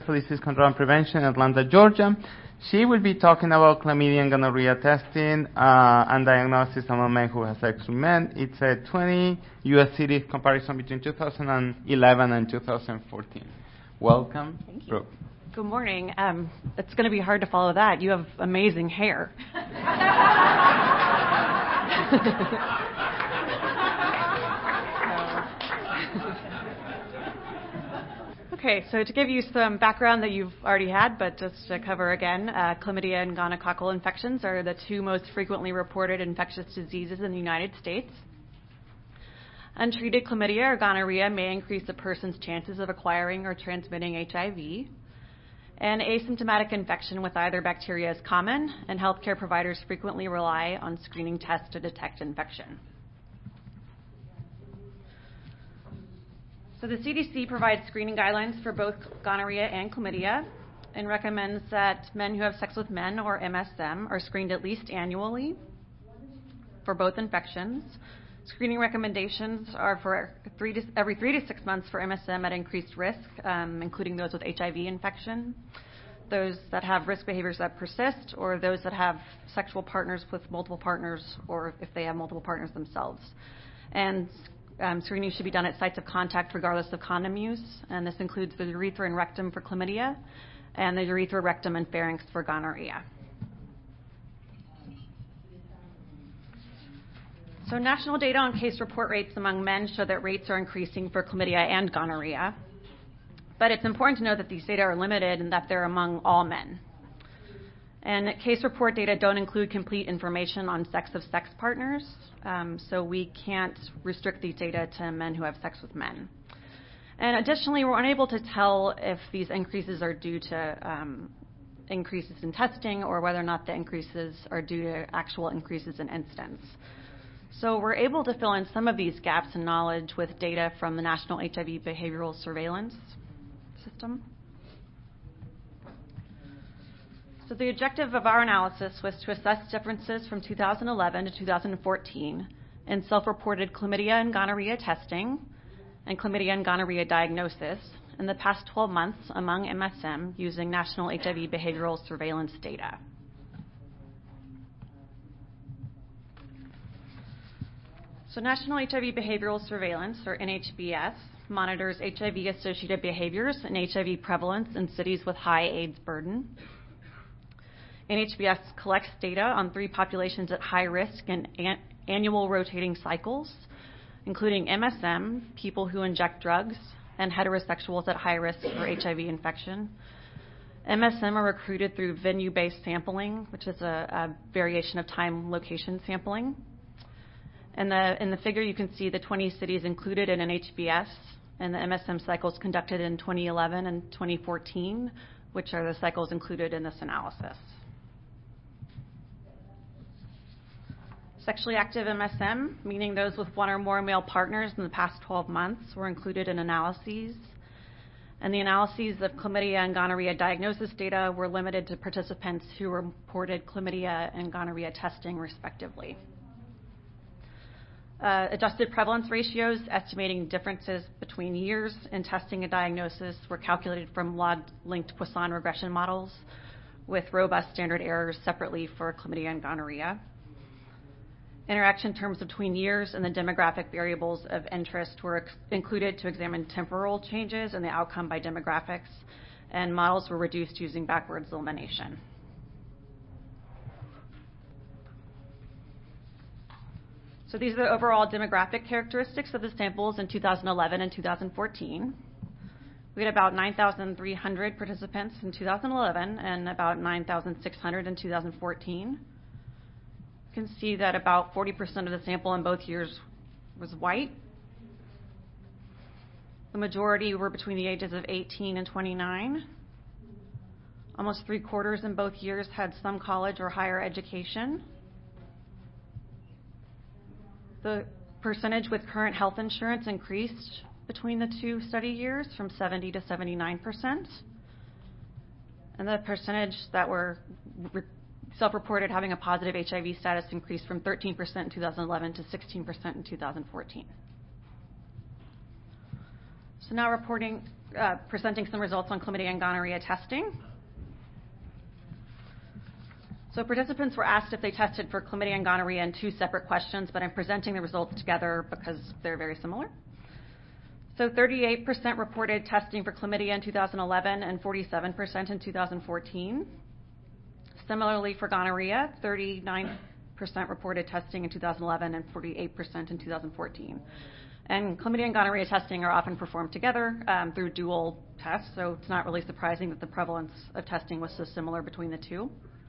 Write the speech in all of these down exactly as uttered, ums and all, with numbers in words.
for Disease Control and Prevention in Atlanta, Georgia. She will be talking about chlamydia and gonorrhea testing uh, and diagnosis among men who have sex with men. It's a twenty U S cities comparison between two thousand eleven and two thousand fourteen. Welcome, Thank you. Brooke. Good morning. Um, it's going to be hard to follow that. You have amazing hair. Okay, so to give you some background that you've already had, but just to cover again, uh, chlamydia and gonococcal infections are the two most frequently reported infectious diseases in the United States. Untreated chlamydia or gonorrhea may increase a person's chances of acquiring or transmitting H I V. And asymptomatic infection with either bacteria is common, and healthcare providers frequently rely on screening tests to detect infection. So the C D C provides screening guidelines for both gonorrhea and chlamydia and recommends that men who have sex with men, or M S M, are screened at least annually for both infections. Screening recommendations are for three to, every three to six months for M S M at increased risk, um, including those with H I V infection, those that have risk behaviors that persist, or those that have sexual partners with multiple partners, or if they have multiple partners themselves. And Um, screening should be done at sites of contact regardless of condom use, and this includes the urethra and rectum for chlamydia and the urethra, rectum, and pharynx for gonorrhea. So national data on case report rates among men show that rates are increasing for chlamydia and gonorrhea, but it's important to note that these data are limited and that they're among all men. And case report data don't include complete information on sex of sex partners, um, so we can't restrict these data to men who have sex with men. And additionally, we're unable to tell if these increases are due to um, increases in testing or whether or not the increases are due to actual increases in incidence. So we're able to fill in some of these gaps in knowledge with data from the National H I V Behavioral Surveillance System. So the objective of our analysis was to assess differences from two thousand eleven to two thousand fourteen in self-reported chlamydia and gonorrhea testing and chlamydia and gonorrhea diagnosis in the past twelve months among M S M using National H I V Behavioral Surveillance data. So National H I V Behavioral Surveillance, or N H B S, monitors H I V-associated behaviors and H I V prevalence in cities with high AIDS burden. N H B S collects data on three populations at high risk in an- annual rotating cycles, including M S M, people who inject drugs, and heterosexuals at high risk for H I V infection. M S M are recruited through venue-based sampling, which is a, a variation of time-location sampling. And the, in the figure, you can see the twenty cities included in N H B S and the M S M cycles conducted in twenty eleven and twenty fourteen, which are the cycles included in this analysis. Sexually active M S M, meaning those with one or more male partners in the past twelve months, were included in analyses. And the analyses of chlamydia and gonorrhea diagnosis data were limited to participants who reported chlamydia and gonorrhea testing, respectively. Uh, adjusted prevalence ratios estimating differences between years in testing and diagnosis were calculated from log-linked Poisson regression models with robust standard errors separately for chlamydia and gonorrhea. Interaction terms between years and the demographic variables of interest were ex- included to examine temporal changes in the outcome by demographics, and models were reduced using backwards elimination. So these are the overall demographic characteristics of the samples in two thousand eleven and two thousand fourteen. We had about nine thousand three hundred participants in two thousand eleven and about nine thousand six hundred in two thousand fourteen. You can see that about forty percent of the sample in both years was white. The majority were between the ages of eighteen and twenty-nine. Almost three quarters in both years had some college or higher education. The percentage with current health insurance increased between the two study years from seventy to seventy-nine percent. And the percentage that were re- self-reported having a positive H I V status increased from thirteen percent in two thousand eleven to sixteen percent in two thousand fourteen. So now reporting uh, presenting some results on chlamydia and gonorrhea testing. So participants were asked if they tested for chlamydia and gonorrhea in two separate questions, but I'm presenting the results together because they're very similar. So thirty-eight percent reported testing for chlamydia in two thousand eleven and forty-seven percent in two thousand fourteen. Similarly for gonorrhea, thirty-nine percent reported testing in two thousand eleven and forty-eight percent in two thousand fourteen. And chlamydia and gonorrhea testing are often performed together um, through dual tests, so it's not really surprising that the prevalence of testing was so similar between the two.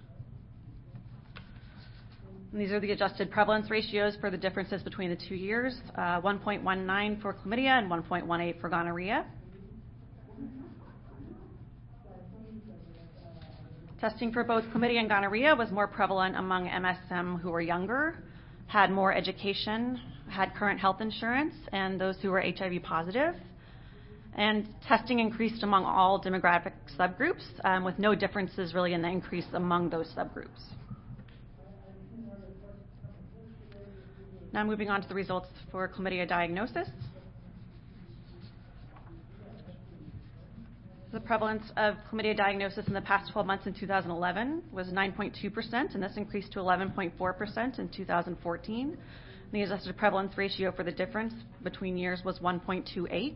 And these are the adjusted prevalence ratios for the differences between the two years, uh, one point one nine for chlamydia and one point one eight for gonorrhea. Testing for both chlamydia and gonorrhea was more prevalent among M S M who were younger, had more education, had current health insurance, and those who were H I V positive. And testing increased among all demographic subgroups, um, with no differences really in the increase among those subgroups. Now moving on to the results for chlamydia diagnosis. The prevalence of chlamydia diagnosis in the past twelve months in two thousand eleven was nine point two percent, and this increased to eleven point four percent in two thousand fourteen. And the adjusted prevalence ratio for the difference between years was one point two eight.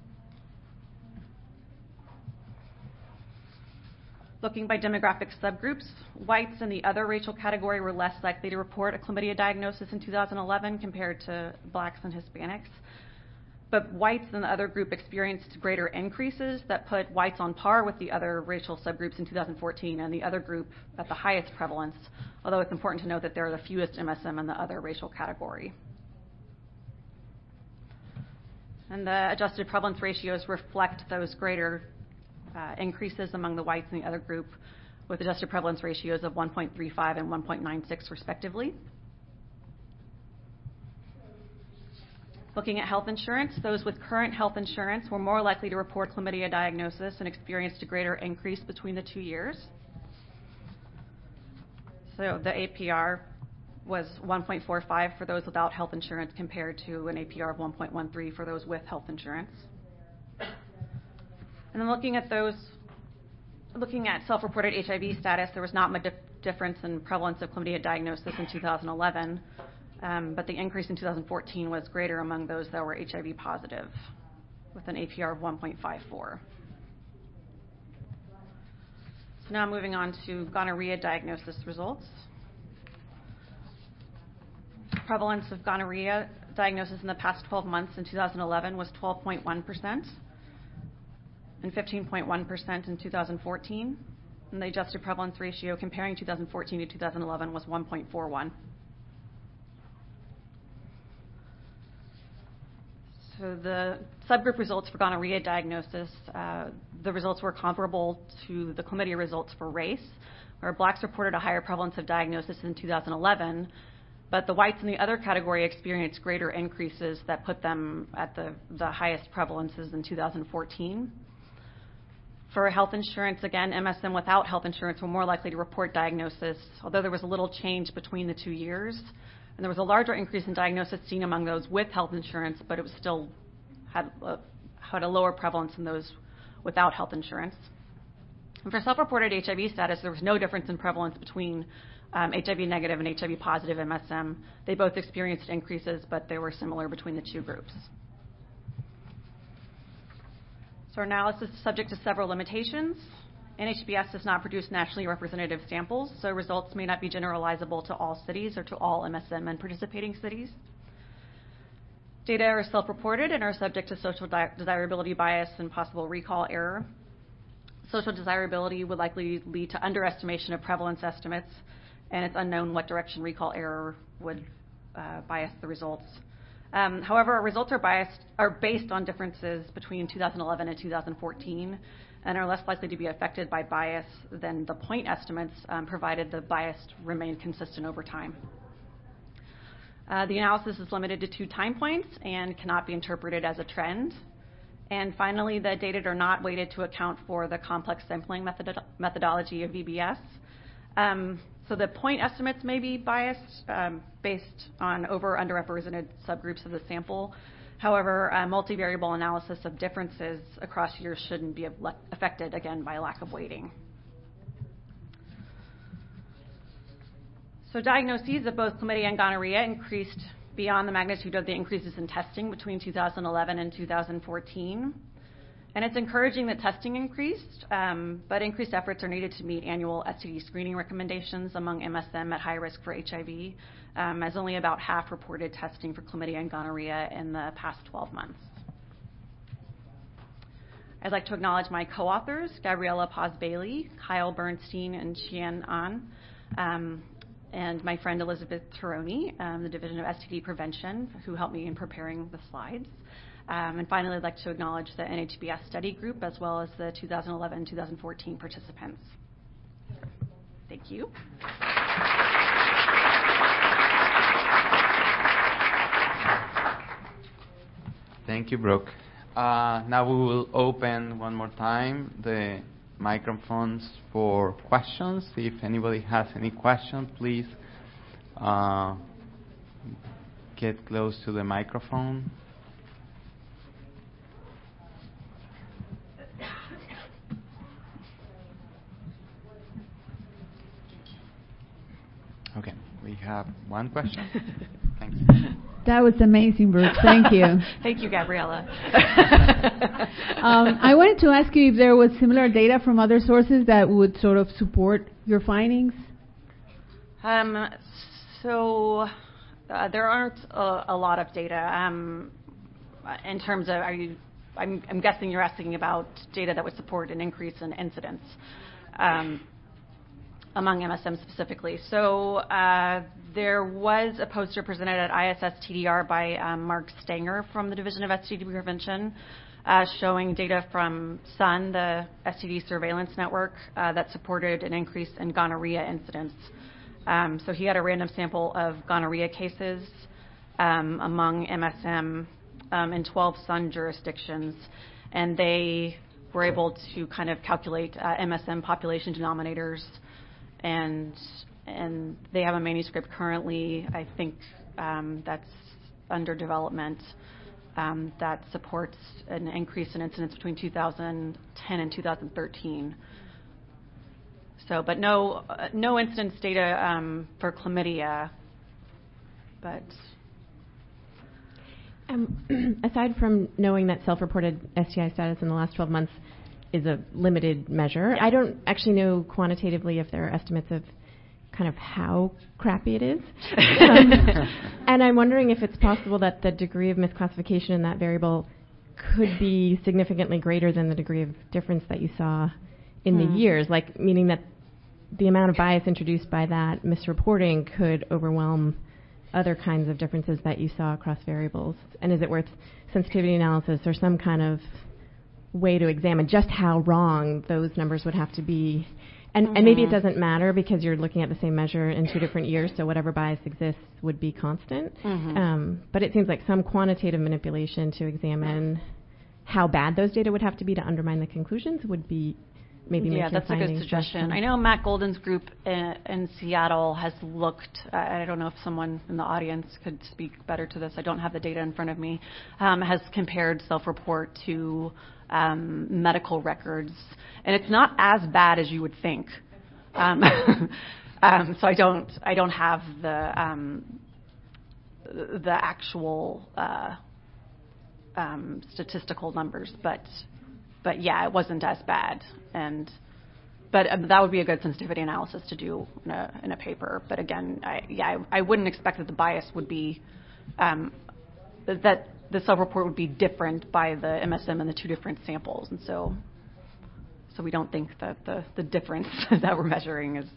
Looking by demographic subgroups, whites in the other racial category were less likely to report a chlamydia diagnosis in two thousand eleven compared to blacks and Hispanics. But whites in the other group experienced greater increases that put whites on par with the other racial subgroups in two thousand fourteen, and the other group at the highest prevalence, although it's important to note that there are the fewest M S M in the other racial category. And the adjusted prevalence ratios reflect those greater uh, increases among the whites in the other group, with adjusted prevalence ratios of one point three five and one point nine six respectively. Looking at health insurance, those with current health insurance were more likely to report chlamydia diagnosis and experienced a greater increase between the two years. So the A P R was one point four five for those without health insurance compared to an A P R of one point one three for those with health insurance. And then looking at those, looking at self-reported H I V status, there was not much dif- difference in prevalence of chlamydia diagnosis in two thousand eleven. Um, but the increase in two thousand fourteen was greater among those that were H I V positive, with an A P R of one point five four. So now moving on to gonorrhea diagnosis results. Prevalence of gonorrhea diagnosis in the past twelve months in two thousand eleven was twelve point one percent and fifteen point one percent in two thousand fourteen. And the adjusted prevalence ratio comparing two thousand fourteen to two thousand eleven was one point four one. So the subgroup results for gonorrhea diagnosis, uh, the results were comparable to the chlamydia results for race, where blacks reported a higher prevalence of diagnosis in two thousand eleven, but the whites in the other category experienced greater increases that put them at the, the highest prevalences in two thousand fourteen. For health insurance, again, M S M without health insurance were more likely to report diagnosis, although there was a little change between the two years. And there was a larger increase in diagnosis seen among those with health insurance, but it was still had a, had a lower prevalence in those without health insurance. And for self-reported H I V status, there was no difference in prevalence between um, H I V negative and H I V positive M S M. They both experienced increases, but they were similar between the two groups. So our analysis is subject to several limitations. N H B S does not produce nationally representative samples, so results may not be generalizable to all cities or to all M S M and participating cities. Data are self-reported and are subject to social di- desirability bias and possible recall error. Social desirability would likely lead to underestimation of prevalence estimates, and it's unknown what direction recall error would uh, bias the results. Um, however, our results are biased are based on differences between two thousand eleven and two thousand fourteen, and are less likely to be affected by bias than the point estimates, um, provided the bias remain consistent over time. Uh, the analysis is limited to two time points and cannot be interpreted as a trend. And finally, the data are not weighted to account for the complex sampling method- methodology of V B S. Um, so the point estimates may be biased um, based on over or underrepresented subgroups of the sample. However, a multivariable analysis of differences across years shouldn't be affected, again, by lack of weighting. So diagnoses of both chlamydia and gonorrhea increased beyond the magnitude of the increases in testing between two thousand eleven and two thousand fourteen. And it's encouraging that testing increased, um, but increased efforts are needed to meet annual S T D screening recommendations among M S M at high risk for H I V, um, as only about half reported testing for chlamydia and gonorrhea in the past twelve months. I'd like to acknowledge my co-authors, Gabriella Paz-Bailey, Kyle Bernstein, and Qian An, um, and my friend Elizabeth Taroni, um, the Division of S T D Prevention, who helped me in preparing the slides. Um, and finally, I'd like to acknowledge the N H B S study group as well as the two thousand eleven two thousand fourteen participants. Thank you. Thank you, Brooke. Uh, now we will open one more time the microphones for questions. If anybody has any questions, please uh, get close to the microphone. Okay, we have one question. Thanks. That was amazing, Brooke. Thank you. Thank you, Gabriella. um, I wanted to ask you if there was similar data from other sources that would sort of support your findings. Um, so uh, there aren't a, a lot of data um, in terms of. Are you? I'm, I'm guessing you're asking about data that would support an increase in incidence. Um, among M S M specifically. So uh, there was a poster presented at I S S T D R by um, Mark Stanger from the Division of S T D Prevention, uh, showing data from S U N, the S T D surveillance network, uh, that supported an increase in gonorrhea incidence. Um, so he had a random sample of gonorrhea cases um, among M S M um, in twelve S U N jurisdictions, and they were able to kind of calculate uh, M S M population denominators. And and they have a manuscript currently, I think, um, that's under development um, that supports an increase in incidence between two thousand ten and two thousand thirteen. So, but no uh, no incidence data um, for chlamydia. But um, aside from knowing that self-reported S T I status in the last twelve months is a limited measure. Yeah. I don't actually know quantitatively if there are estimates of kind of how crappy it is. um, and I'm wondering if it's possible that the degree of misclassification in that variable could be significantly greater than the degree of difference that you saw in hmm. the years, like meaning that the amount of bias introduced by that misreporting could overwhelm other kinds of differences that you saw across variables. And is it worth sensitivity analysis or some kind of way to examine just how wrong those numbers would have to be? And, mm-hmm. and maybe it doesn't matter because you're looking at the same measure in two different years, so whatever bias exists would be constant. Mm-hmm. Um, but it seems like some quantitative manipulation to examine how bad those data would have to be to undermine the conclusions would be maybe yeah, make your that's a good suggestion. I know Matt Golden's group in, in Seattle has looked, uh, I don't know if someone in the audience could speak better to this, I don't have the data in front of me, um, has compared self-report to Um, medical records, and it's not as bad as you would think. Um, um, so I don't, I don't have the um, the actual uh, um, statistical numbers, but but yeah, it wasn't as bad, and but um, that would be a good sensitivity analysis to do in a, in a paper. But again, I, yeah, I, I wouldn't expect that the bias would be um, that. The self-report would be different by the M S M and the two different samples, and so so we don't think that the, the difference that we're measuring is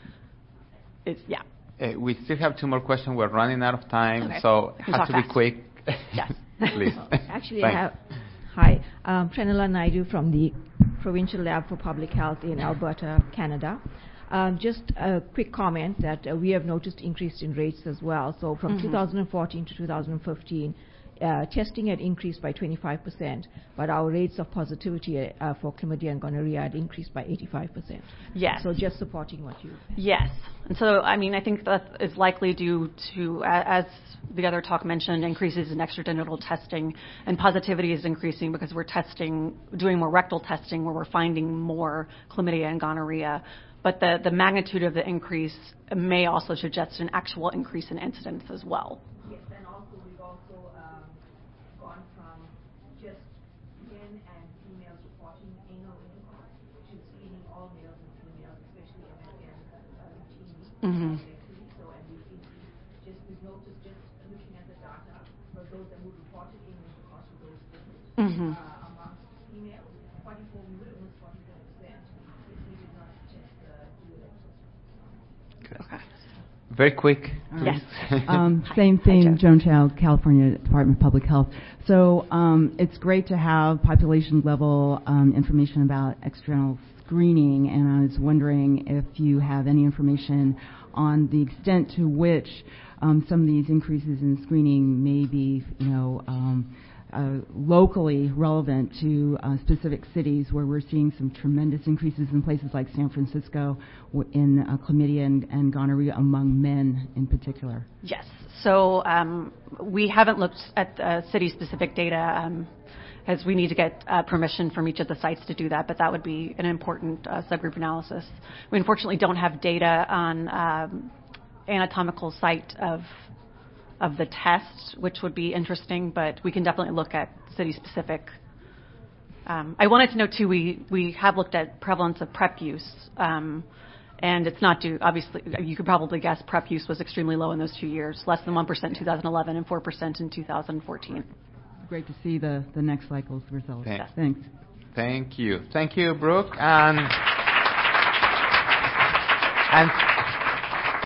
is yeah. Uh, we still have two more questions. We're running out of time, okay. so it has to fast. be quick. Yes, please. Actually, I have. Hi, um, Pranila Naidu from the Provincial Lab for Public Health in Alberta, Canada. Um, just a quick comment that uh, we have noticed increase in rates as well. So from mm-hmm. two thousand fourteen to two thousand fifteen. uh, testing had increased by twenty-five percent, but our rates of positivity uh, for chlamydia and gonorrhea had increased by eighty-five percent. Yes. So just supporting what you... Yes. And so, I mean, I think that is likely due to, as the other talk mentioned, increases in extragenital testing, and positivity is increasing because we're testing, doing more rectal testing where we're finding more chlamydia and gonorrhea. But the, the magnitude of the increase may also suggest an actual increase in incidence as well. Yes, and also we've also um, gone from just men and females reporting anal intercourse to screening all males and females, especially M S M uh, routinely. Mm-hmm. So, and we've increased, just we've noticed just looking at the data for those that would reported anal intercourse with those people, Mm-hmm. uh, amongst females, forty-four, we would have missed forty-four percent if we did not test the dual X. Okay. Very quick. Yes. Um, Hi. same Hi, thing, Joan. Joan Child, California Department of Public Health. So um, it's great to have population level um, information about external screening, and I was wondering if you have any information on the extent to which um, some of these increases in screening may be, you know, um, uh, locally relevant to uh, specific cities where we're seeing some tremendous increases in places like San Francisco w- in uh, chlamydia and, and gonorrhea among men in particular. Yes. So um, we haven't looked at uh, city-specific data um, as we need to get uh, permission from each of the sites to do that, but that would be an important uh, subgroup analysis. We unfortunately don't have data on um, anatomical site of of the test, which would be interesting, but we can definitely look at city-specific. Um, I wanted to know, too, we, we have looked at prevalence of PrEP use, um, and it's not due, obviously, you could probably guess PrEP use was extremely low in those two years, less than one percent in two thousand eleven and four percent in two thousand fourteen. Great to see the, the next cycle's results. Thanks. Thanks. Thank you. Thank you, Brooke. And, and